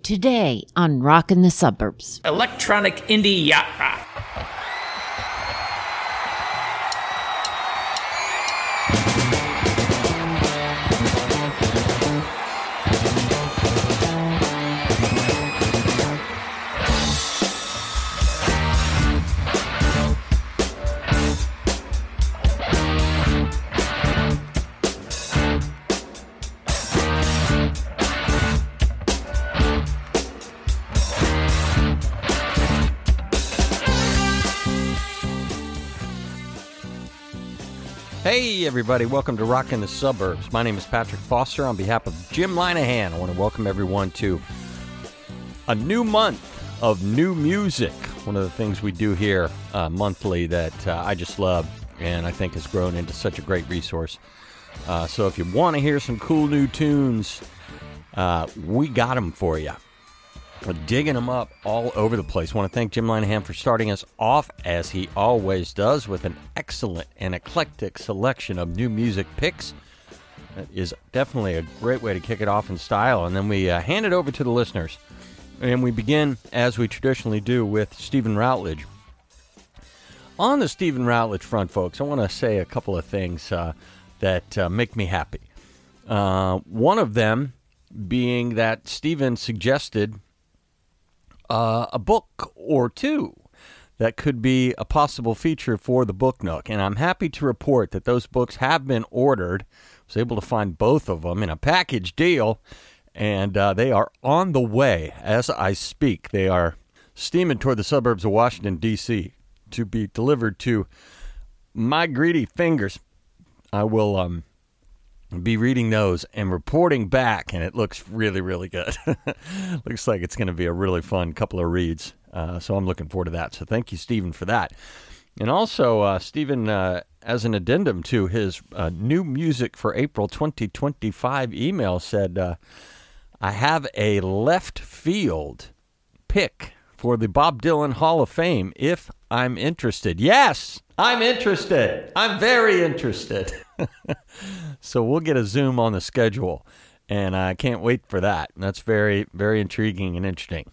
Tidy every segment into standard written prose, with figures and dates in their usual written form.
today on Rockin' the Suburbs. Electronic indie yacht rock. Hey everybody, welcome to Rockin' the Suburbs. My name is Patrick Foster. On behalf of Jim Linehan, I want to welcome everyone to a new month of new music. One of the things we do here monthly that I just love and I think has grown into such a great resource. So if you want to hear some cool new tunes, we got them for you. We're digging them up all over the place. I want to thank Jim Linehan for starting us off, as he always does, with an excellent and eclectic selection of new music picks. That is definitely a great way to kick it off in style. And then we hand it over to the listeners. And we begin, as we traditionally do, with Stephen Routledge. On the Stephen Routledge front, folks, I want to say a couple of things that make me happy. One of them being that Stephen suggested a book or two that could be a possible feature for the Book Nook. And I'm happy to report that those books have been ordered. I was able to find both of them in a package deal, and they are on the way as I speak. They are steaming toward the suburbs of Washington, D.C. to be delivered to my greedy fingers. I will be reading those and reporting back, and it looks really, really good. Looks like it's going to be a really fun couple of reads, so I'm looking forward to that. So thank you, Stephen, for that. And also, Stephen, as an addendum to his new music for April 2025 email, said, I have a left field pick for the Bob Dylan Hall of Fame if I'm interested. Yes, I'm interested. I'm very interested. So we'll get a Zoom on the schedule, and I can't wait for that. That's very, very intriguing and interesting.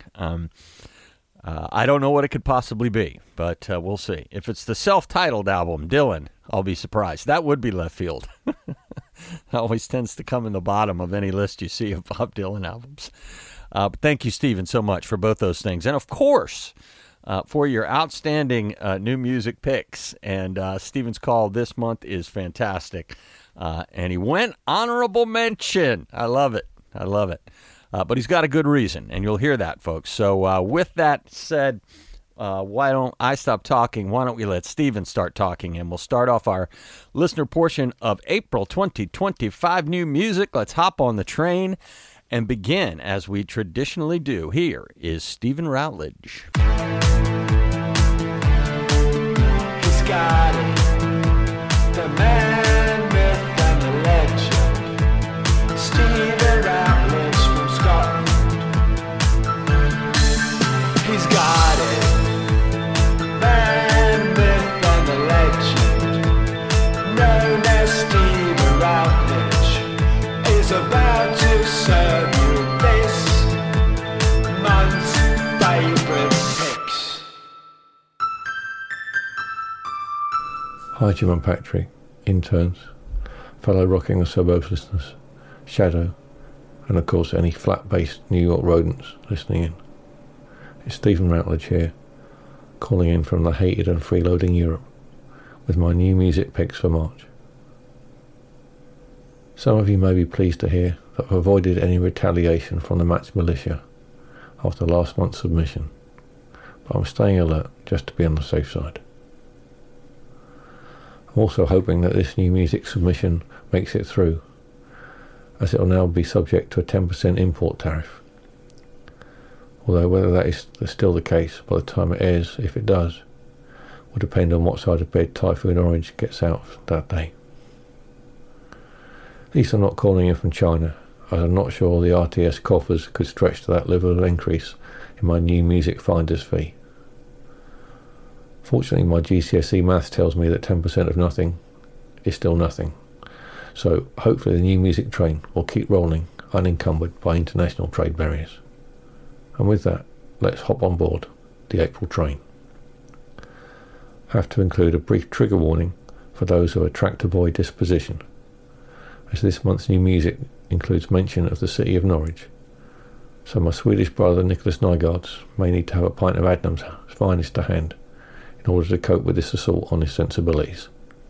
I don't know what it could possibly be, but we'll see. If it's the self-titled album, Dylan, I'll be surprised. That would be left field. It always tends to come in the bottom of any list you see of Bob Dylan albums. But thank you, Stephen, so much for both those things. And, of course, for your outstanding new music picks. And Stephen's call this month is fantastic. And he went honorable mention. I love it. I love it. But he's got a good reason, and you'll hear that, folks. So with that said, why don't I stop talking? Why don't we let Stephen start talking? And we'll start off our listener portion of April 2025 new music. Let's hop on the train and begin, as we traditionally do. Here is Stephen Routledge. He's got it. The man, myth, and the legend. Stephen Routledge from Scotland. He's got it. Man, myth, and the legend. Known as Stephen Routledge is about to serve you this month's favorite picks. Hi Jim and Patrick, interns, fellow Rocking the Suburbs listeners, Shadow, and of course any flat-based New York rodents listening in. It's Stephen Routledge here, calling in from the hated and freeloading Europe with my new music picks for March. Some of you may be pleased to hear that I've avoided any retaliation from the Match Militia after last month's submission, but I'm staying alert just to be on the safe side. I'm also hoping that this new music submission makes it through, as it will now be subject to a 10% import tariff. Although whether that is still the case by the time it airs, if it does, will depend on what side of bed Typhoon Orange gets out that day. At least I'm not calling in from China, as I'm not sure the RTS coffers could stretch to that level of increase in my new music finder's fee. Fortunately, my GCSE maths tells me that 10% of nothing is still nothing. So hopefully the new music train will keep rolling unencumbered by international trade barriers. And with that, let's hop on board the April train. Have to include a brief trigger warning for those of a tractor boy disposition, as this month's new music includes mention of the city of Norwich, so my Swedish brother Nicholas Nygaards may need to have a pint of Adnam's finest to hand in order to cope with this assault on his sensibilities.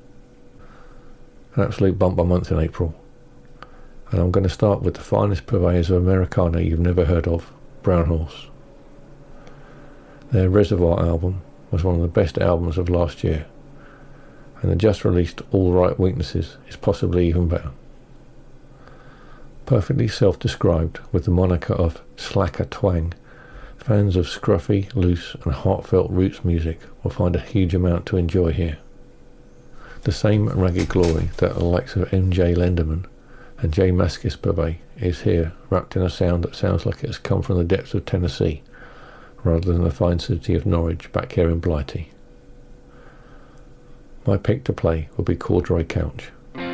An absolute bumper month in April, and I'm going to start with the finest purveyors of Americana you've never heard of, Brown Horse. Their Reservoir album was one of the best albums of last year, and the just released All Right Weaknesses is possibly even better. Perfectly self-described with the moniker of slacker twang, fans of scruffy, loose and heartfelt roots music will find a huge amount to enjoy here. The same ragged glory that the likes of M.J. Lenderman and Jay Mascis purvey is here, wrapped in a sound that sounds like it has come from the depths of Tennessee, rather than the fine city of Norwich back here in Blighty. My pick to play will be Corduroy Couch.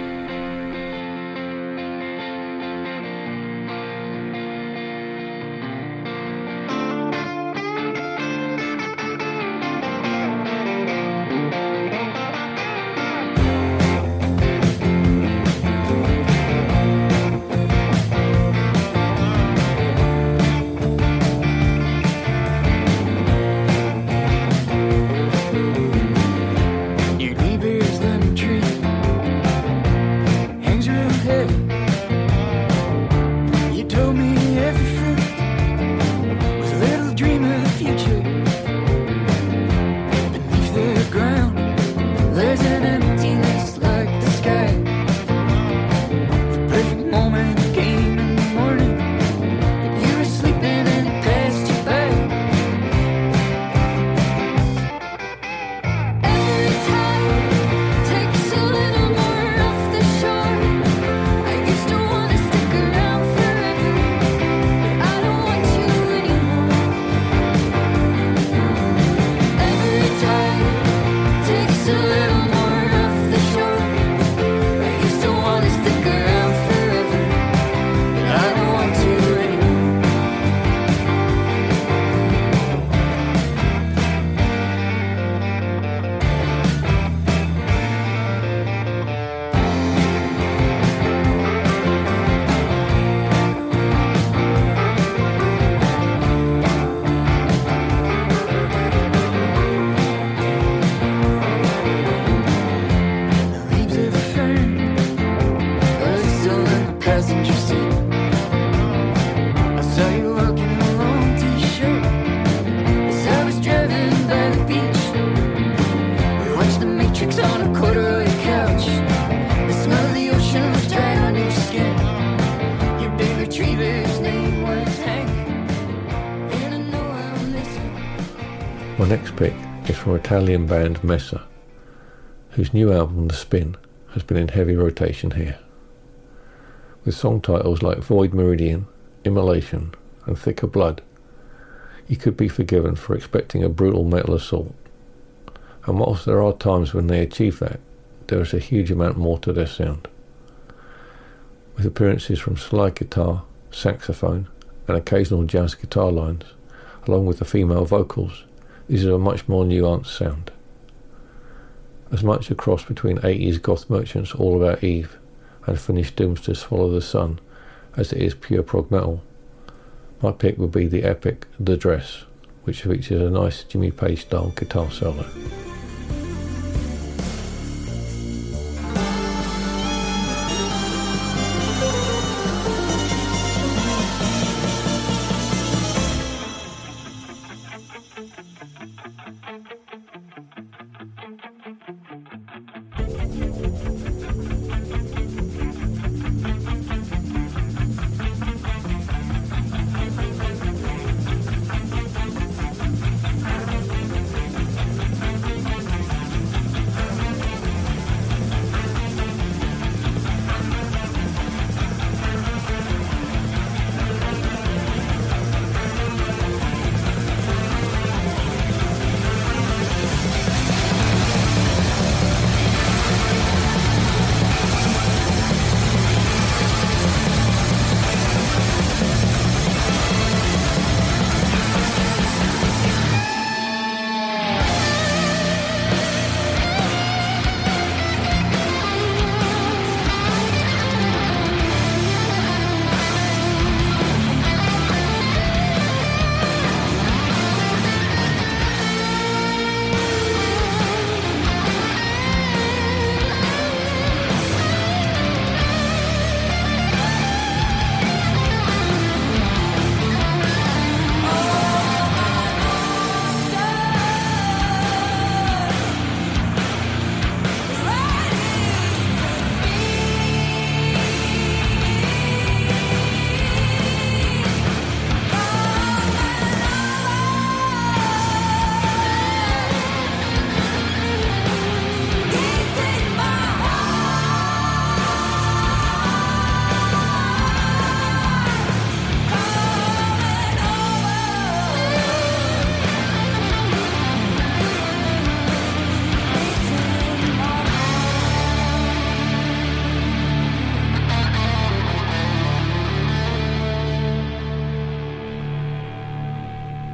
My next pick is from Italian band Messa, whose new album The Spin has been in heavy rotation here. With song titles like Void Meridian, Immolation and Thicker Blood, you could be forgiven for expecting a brutal metal assault. And whilst there are times when they achieve that, there is a huge amount more to their sound. With appearances from slide guitar, saxophone and occasional jazz guitar lines, along with the female vocals, this is a much more nuanced sound. As much a cross between 80s goth merchants All About Eve and Finnish Doomster's Swallow the Sun as it is pure prog metal, my pick would be the epic The Dress, which features a nice Jimmy Page style guitar solo.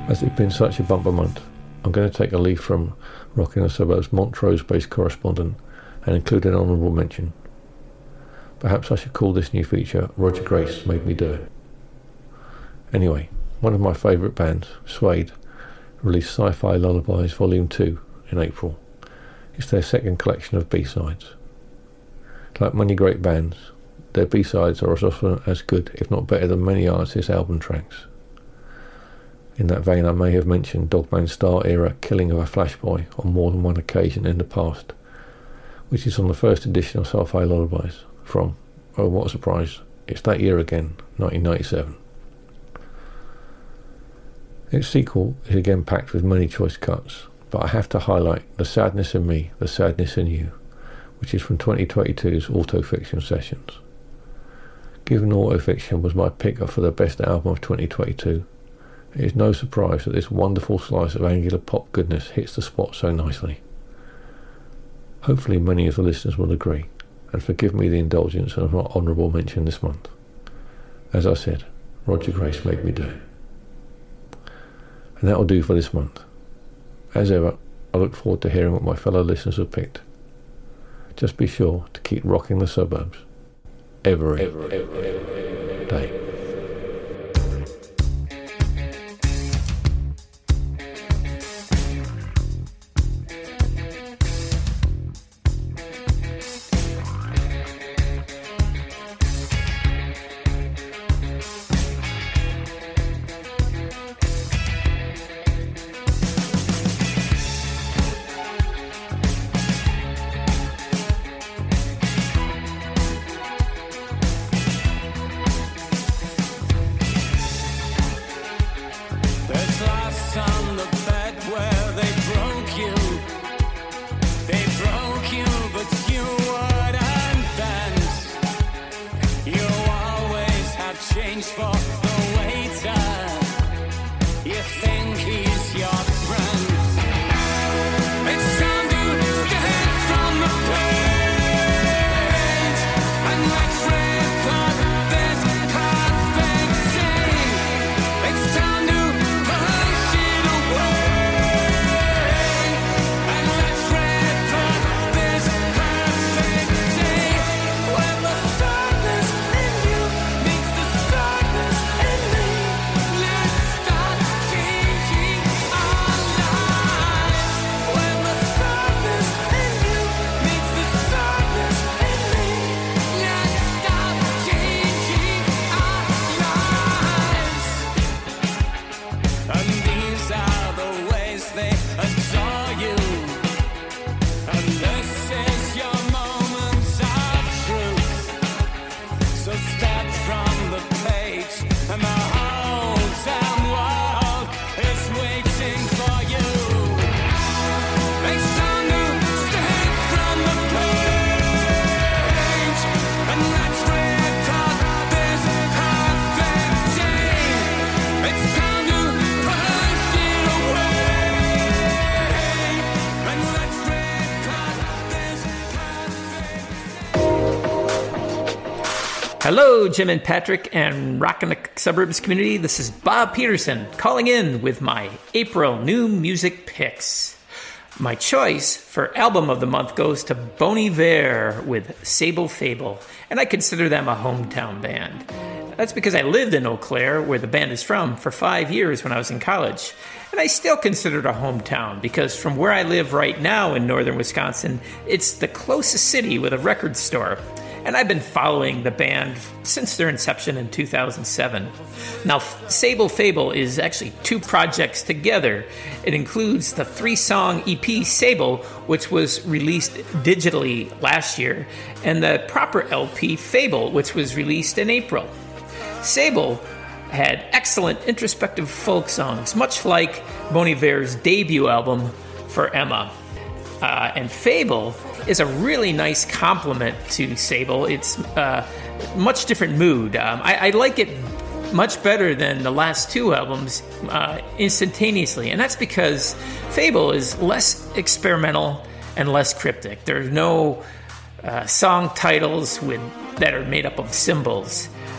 As it's been such a bumper month, I'm going to take a leaf from Rockin' the Suburbs Montrose-based correspondent and include an honourable mention. Perhaps I should call this new feature Roger Grace Made Me Do It. Anyway, one of my favourite bands, Suede, released Sci-Fi Lullabies Volume 2 in April. It's their second collection of B-sides. Like many great bands, their B-sides are as often as good, if not better, than many artists' album tracks. In that vein, I may have mentioned Dogman Star era Killing of a Flash Boy on more than one occasion in the past, which is on the first edition of Sci-Fi Lullabies from, oh what a surprise, it's that year again, 1997. Its sequel is again packed with many choice cuts, but I have to highlight The Sadness in Me, The Sadness in You, which is from 2022's Autofiction Sessions. Given Autofiction was my pick for the best album of 2022, it is no surprise that this wonderful slice of angular pop goodness hits the spot so nicely. Hopefully many of the listeners will agree, and forgive me the indulgence of my honourable mention this month. As I said, Roger Grace Made Me Do It. And that'll do for this month. As ever, I look forward to hearing what my fellow listeners have picked. Just be sure to keep rocking the suburbs every day. Hello, Jim and Patrick and Rockin' the Suburbs community. This is Bob Peterson calling in with my April new music picks. My choice for album of the month goes to Bon Iver with Sable Fable, and I consider them a hometown band. That's because I lived in Eau Claire, where the band is from, for 5 years when I was in college. And I still consider it a hometown because from where I live right now in northern Wisconsin, it's the closest city with a record store. And I've been following the band since their inception in 2007. Now, Sable Fable is actually 2 projects together. It includes the 3-song EP Sable, which was released digitally last year, and the proper LP Fable, which was released in April. Sable had excellent introspective folk songs, much like Bon Iver's debut album, For Emma. And Fable is a really nice compliment to Sable. It's a much different mood. I like it much better than the last 2 albums instantaneously. And that's because Fable is less experimental and less cryptic. There's no song titles that are made up of symbols.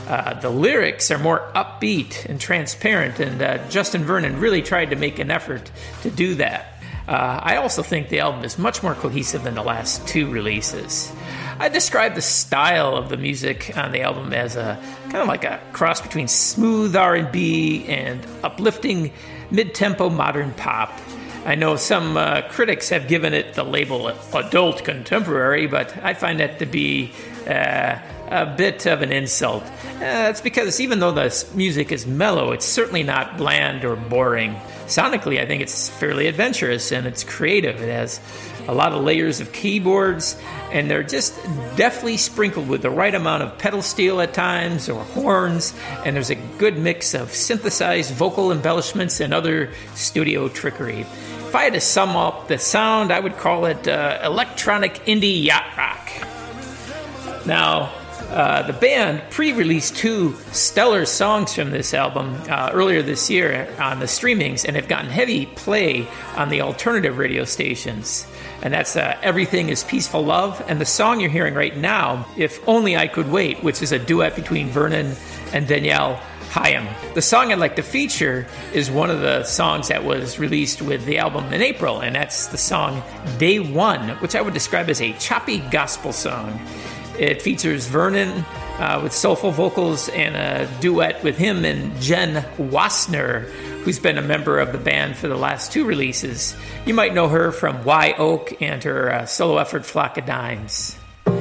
The lyrics are more upbeat and transparent, and Justin Vernon really tried to make an effort to do that. I also think the album is much more cohesive than the last two releases. I describe the style of the music on the album as a kind of like a cross between smooth R&B and uplifting mid-tempo modern pop. I know some critics have given it the label adult contemporary, but I find that to be a bit of an insult. It's because even though the music is mellow, it's certainly not bland or boring. Sonically, I think it's fairly adventurous and it's creative. It has a lot of layers of keyboards, and they're just deftly sprinkled with the right amount of pedal steel at times or horns, and there's a good mix of synthesized vocal embellishments and other studio trickery. If I had to sum up the sound, I would call it electronic indie yacht rock. Now, the band pre-released two stellar songs from this album earlier this year on the streamings and have gotten heavy play on the alternative radio stations. And that's Everything is Peaceful Love, and the song you're hearing right now, If Only I Could Wait, which is a duet between Vernon and Danielle Haim. The song I'd like to feature is one of the songs that was released with the album in April, and that's the song Day One, which I would describe as a choppy gospel song. It features Vernon with soulful vocals and a duet with him and Jen Wassner, who's been a member of the band for the last two releases. You might know her from Y Oak and her solo effort Flock of Dimes.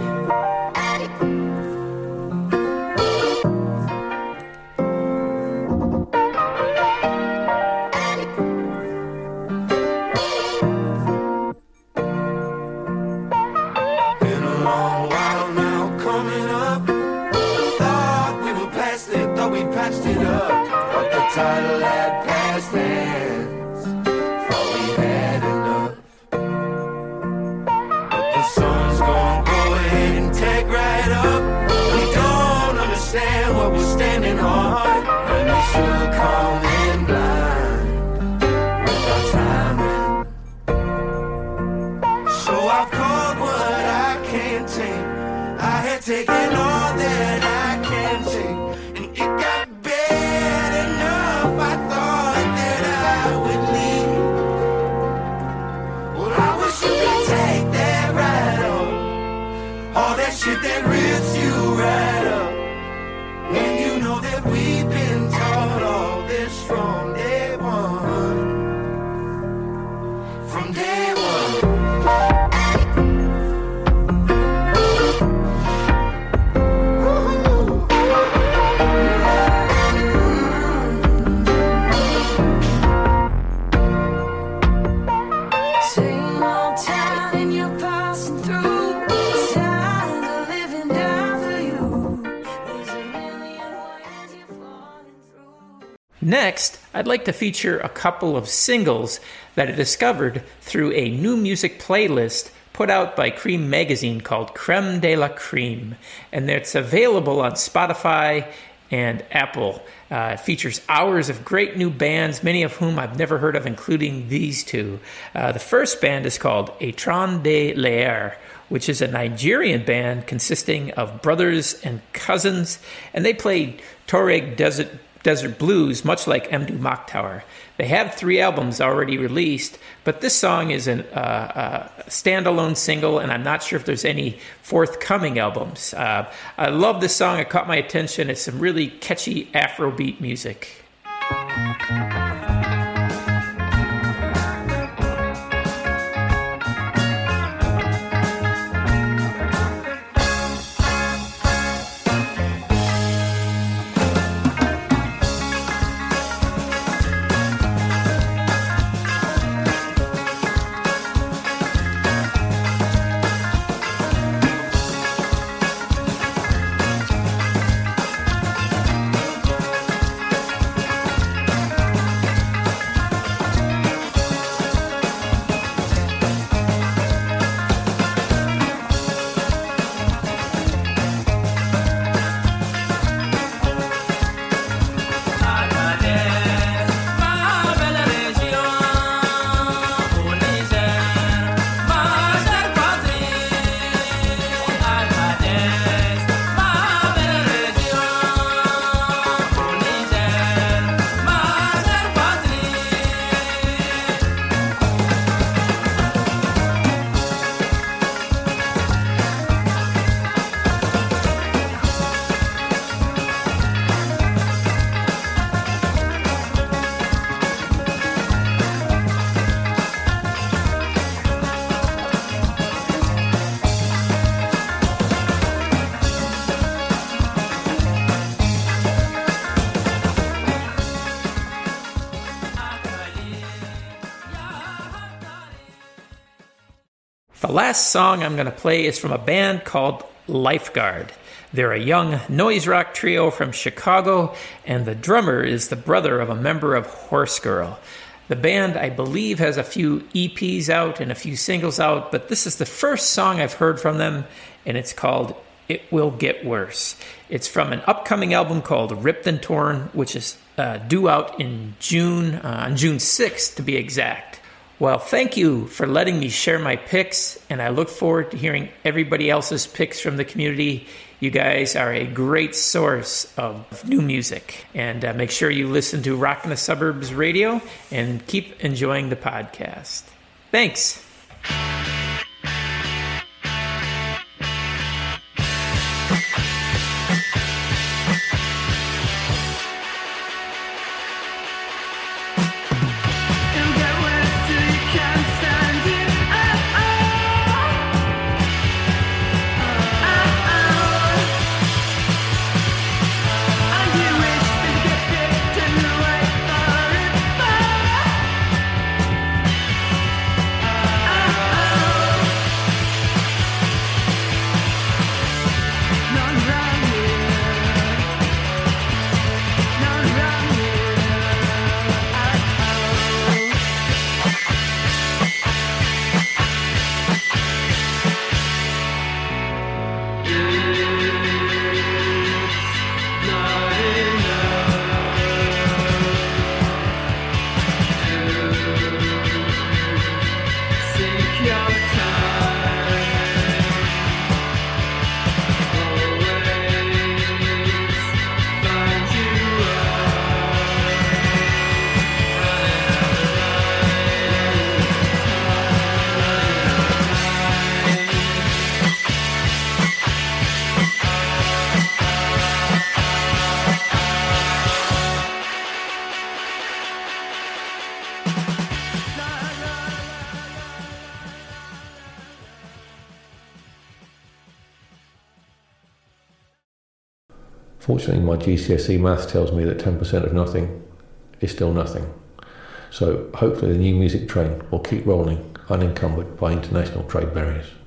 Title had past hands, thought we had enough. But the sun's gonna go ahead and take right up. We don't understand what we're standing on, and we should come in blind with our timing. So I've called what I can't take. I had taken all that I can take, and it got bad enough. I thought that I would leave. Well, I wish you could take that right on. All that shit that rips you right up. And you know that we've been taught all this from day one. From day one. Next, I'd like to feature a couple of singles that I discovered through a new music playlist put out by Cream Magazine called Creme de la Cream, and it's available on Spotify and Apple. It features hours of great new bands, many of whom I've never heard of, including these two. The first band is called Etran de l'Air, which is a Nigerian band consisting of brothers and cousins, and they play Tuareg desert blues, much like Mdou Moktar. They have 3 albums already released, but this song is a standalone single, and I'm not sure if there's any forthcoming albums. I love this song. It caught my attention. It's some really catchy Afrobeat music. The last song I'm going to play is from a band called Lifeguard. They're a young noise rock trio from Chicago, and the drummer is the brother of a member of Horse Girl. The band, I believe, has a few EPs out and a few singles out, but this is the first song I've heard from them, and it's called It Will Get Worse. It's from an upcoming album called Ripped and Torn, which is due out in June, on June 6th to be exact. Well, thank you for letting me share my picks, and I look forward to hearing everybody else's picks from the community. You guys are a great source of new music. And make sure you listen to Rockin' the Suburbs Radio and keep enjoying the podcast. Thanks. Fortunately, my GCSE maths tells me that 10% of nothing is still nothing. So hopefully the new music train will keep rolling unencumbered by international trade barriers.